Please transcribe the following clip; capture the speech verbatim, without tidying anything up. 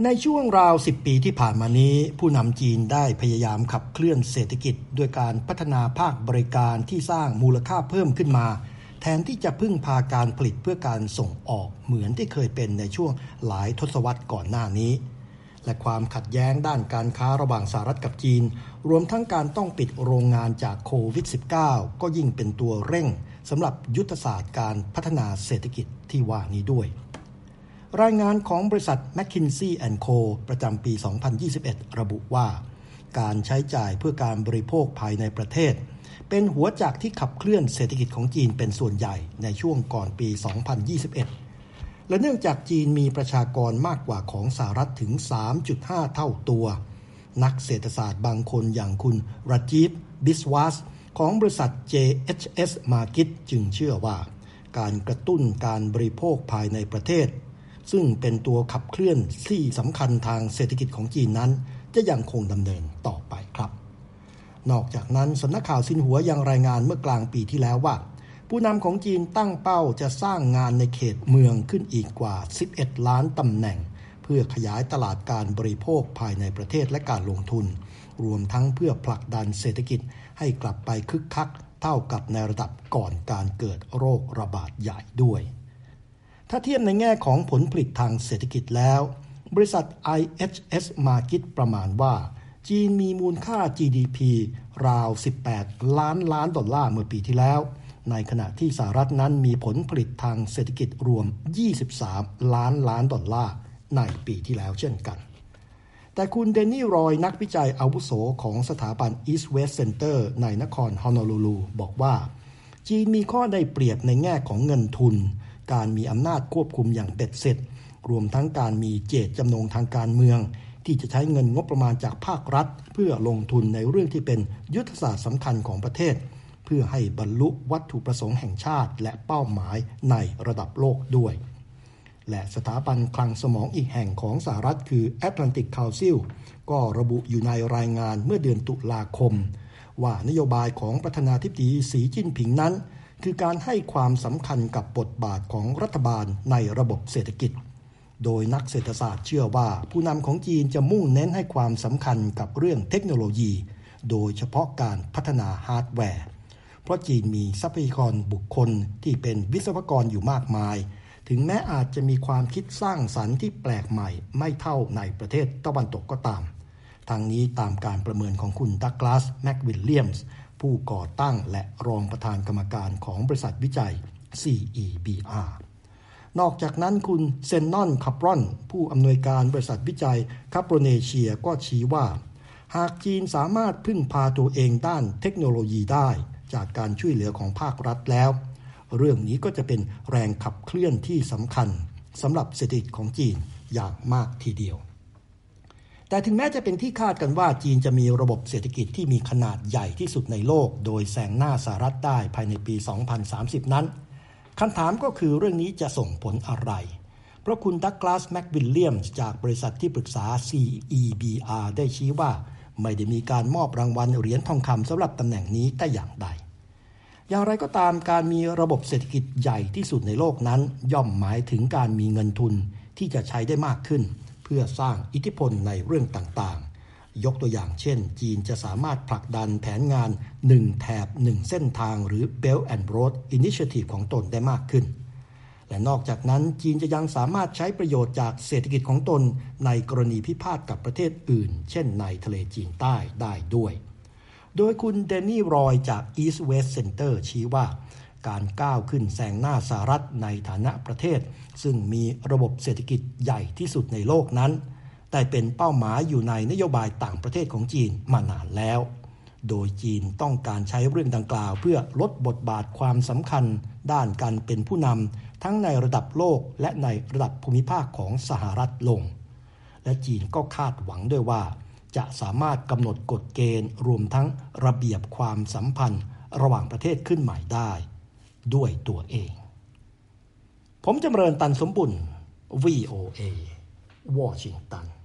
ในช่วงราวสิบปีที่ผ่านมานี้ผู้นำจีนได้พยายามขับเคลื่อนเศรษฐกิจด้วยการพัฒนาภาคบริการที่สร้างมูลค่าเพิ่มขึ้นมาแทนที่จะพึ่งพาการผลิตเพื่อการส่งออกเหมือนที่เคยเป็นในช่วงหลายทศวรรษก่อนหน้านี้และความขัดแย้งด้านการค้าระหว่างสหรัฐกับจีนรวมทั้งการต้องปิดโรงงานจากโควิด สิบเก้า ก็ยิ่งเป็นตัวเร่งสำหรับยุทธศาสตร์การพัฒนาเศรษฐกิจที่ว่านี้ด้วยรายงานของบริษัท แมคคินซี่ แอนด์ โค ประจำปี สองพันยี่สิบเอ็ด ระบุว่าการใช้จ่ายเพื่อการบริโภคภายในประเทศเป็นหัวจักรที่ขับเคลื่อนเศรษฐกิจของจีนเป็นส่วนใหญ่ในช่วงก่อนปี สองพันยี่สิบเอ็ด และเนื่องจากจีนมีประชากรมากกว่าของสหรัฐถึง สามจุดห้า เท่าตัวนักเศรษฐศาสตร์บางคนอย่างคุณราจีฟ บิสวาสของบริษัท เจ เอช เอส Markit จึงเชื่อว่าการกระตุ้นการบริโภคภายในประเทศซึ่งเป็นตัวขับเคลื่อนที่สำคัญทางเศรษฐกิจของจีนนั้นจะยังคงดำเนินต่อไปครับนอกจากนั้นสำนักข่าวซินหัวยังรายงานเมื่อกลางปีที่แล้วว่าผู้นำของจีนตั้งเป้าจะสร้างงานในเขตเมืองขึ้นอีกกว่าสิบเอ็ดล้านตำแหน่งเพื่อขยายตลาดการบริโภคภายในประเทศและการลงทุนรวมทั้งเพื่อผลักดันเศรษฐกิจให้กลับไปคึกคักเท่ากับในระดับก่อนการเกิดโรคระบาดใหญ่ด้วยถ้าเทียบในแง่ของผลผลิตทางเศรษฐกิจแล้วบริษัท ไอ เอช เอส Markit ประมาณว่าจีนมีมูลค่า จี ดี พี ราวสิบแปดล้านล้านดอลลาร์เมื่อปีที่แล้วในขณะที่สหรัฐนั้นมีผลผลิตทางเศรษฐกิจรวมยี่สิบสามล้านล้านดอลลาร์ในปีที่แล้วเช่นกันแต่คุณเดนนี่รอยนักวิจัยอาวุโสของสถาบัน East West Center ในนครฮอนอลูลูบอกว่าจีนมีข้อได้เปรียบในแง่ของเงินทุนการมีอำนาจควบคุมอย่างเบ็ดเสร็จรวมทั้งการมีเจตจำนงทางการเมืองที่จะใช้เงินงบประมาณจากภาครัฐเพื่อลงทุนในเรื่องที่เป็นยุทธศาสตร์สำคัญของประเทศเพื่อให้บรรลุวัตถุประสงค์แห่งชาติและเป้าหมายในระดับโลกด้วยและสถาบันคลังสมองอีกแห่งของสหรัฐคือ Atlantic Council ก็ระบุอยู่ในรายงานเมื่อเดือนตุลาคมว่านโยบายของประธานาธิบดีสีจิ้นผิงนั้นคือการให้ความสำคัญกับบทบาทของรัฐบาลในระบบเศรษฐกิจโดยนักเศรษฐศาสตร์เชื่อว่าผู้นำของจีนจะมุ่งเน้นให้ความสำคัญกับเรื่องเทคโนโลยีโดยเฉพาะการพัฒนาฮาร์ดแวร์เพราะจีนมีทรัพยากรบุคคลที่เป็นวิศวกรอยู่มากมายถึงแม้อาจจะมีความคิดสร้างสรรค์ที่แปลกใหม่ไม่เท่าในประเทศตะวันตกก็ตามทางนี้ตามการประเมินของคุณดักลาส แมควิลเลียมส์ผู้ก่อตั้งและรองประธานกรรมการของบริษัทวิจัย ซี อี บี อาร์ นอกจากนั้นคุณเซนนอน คาปรอนผู้อำนวยการบริษัทวิจัยคาโปรเนเชียก็ชี้ว่าหากจีนสามารถพึ่งพาตัวเองด้านเทคโนโลยีได้จากการช่วยเหลือของภาครัฐแล้วเรื่องนี้ก็จะเป็นแรงขับเคลื่อนที่สำคัญสำหรับเศรษฐกิจของจีนอย่างมากทีเดียวแต่ถึงแม้จะเป็นที่คาดกันว่าจีนจะมีระบบเศรษฐกิจที่มีขนาดใหญ่ที่สุดในโลกโดยแซงหน้าสหรัฐได้ภายในปี สองพันสามสิบ นั้นคำถามก็คือเรื่องนี้จะส่งผลอะไรเพราะคุณดักลาส แมควิลเลียมส์จากบริษัทที่ปรึกษา ซี อี บี อาร์ ได้ชี้ว่าไม่ได้มีการมอบรางวัลเหรียญทองคำสำหรับตำแหน่งนี้แต่อย่างใดอย่างไรก็ตามการมีระบบเศรษฐกิจใหญ่ที่สุดในโลกนั้นย่อมหมายถึงการมีเงินทุนที่จะใช้ได้มากขึ้นเพื่อสร้างอิทธิพลในเรื่องต่างๆยกตัวอย่างเช่นจีนจะสามารถผลักดันแผนงานหนึ่งแถบหนึ่งเส้นทางหรือ Belt and Road Initiative ของตนได้มากขึ้นและนอกจากนั้นจีนจะยังสามารถใช้ประโยชน์จากเศรษฐกิจของตนในกรณีพิพาทกับประเทศอื่นเช่นในทะเลจีนใต้ได้ด้วยโดยคุณเดนนี่รอยจาก East West Center ชี้ว่าการก้าวขึ้นแซงหน้าสหรัฐในฐานะประเทศซึ่งมีระบบเศรษฐกิจใหญ่ที่สุดในโลกนั้นแต่เป็นเป้าหมายอยู่ในนโยบายต่างประเทศของจีนมานานแล้วโดยจีนต้องการใช้เรื่องดังกล่าวเพื่อลดบทบาทความสำคัญด้านการเป็นผู้นำทั้งในระดับโลกและในระดับภูมิภาคของสหรัฐลงและจีนก็คาดหวังด้วยว่าจะสามารถกำหนดกฎเกณฑ์รวมทั้งระเบียบความสัมพันธ์ระหว่างประเทศขึ้นใหม่ได้ด้วยตัวเองผมจำเริญตันสมบุญ วี โอ เอ วอชิงตัน